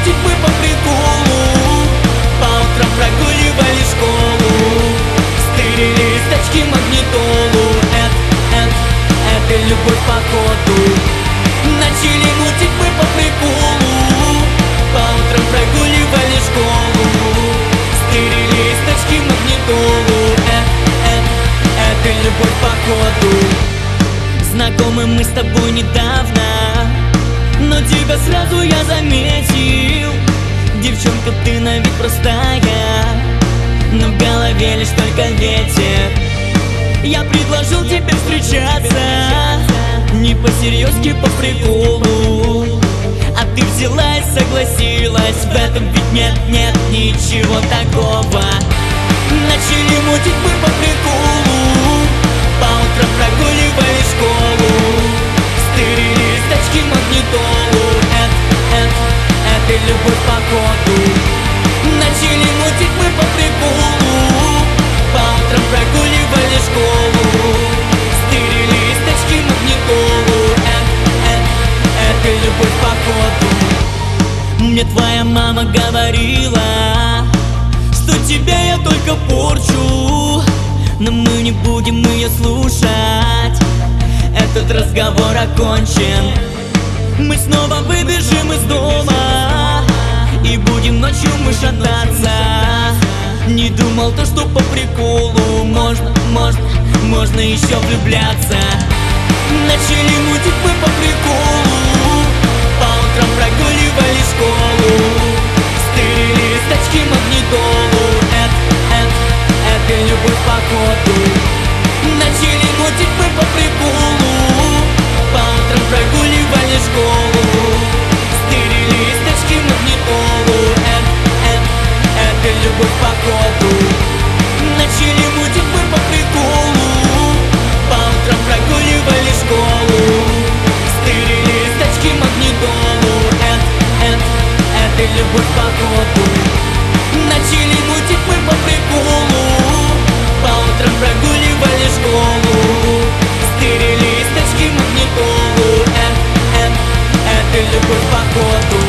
мутить мы по приколу, по утрам прогуливали школу, стырили из тачки магнитолу. Это любовь походу. Начали мутить мы по приколу, по утрам прогуливали школу, стырили из тачки магнитолу. Это любовь походу. Знакомы мы с тобой недавно, но тебя сразу я заметил. Девчонка, ты на вид простая, но в голове лишь только ветер. Я предложил тебе встречаться, не по-серьезки, по приколу, а ты взяла и согласилась. В этом ведь нет ничего такого. Начали мутить мы по приколу, по утрам прогуливали школу, стырили из тачки магнитолу. Это любовь походу. Начали мутить мы по приколу, по утрам прогуливали школу, стырили из тачки магнитолу. Это любовь походу. Мне твоя мама говорила, что тебя я только порчу, но мы не будем ее слушать. Этот разговор окончен. Мы снова выбежим из дома и будем ночью мы шататься. Не думал то, что по приколу можно еще влюбляться. Начали мутить мы по приколу, по утрам прогуливали школу, стырили из тачки магнитолу. Это любовь походу. Начали мутить мы по приколу, по утрам прогуливали школу, стырили из тачки магнитолу. Это любовь походу. Начали мутить мы по приколу, по утрам прогуливали школу, стырили из тачки магнитолу. Это любовь походу. Начали мутить мы по приколу, по утрам прогуливали школу, стырили из тачки магнитолу. Это любовь походу.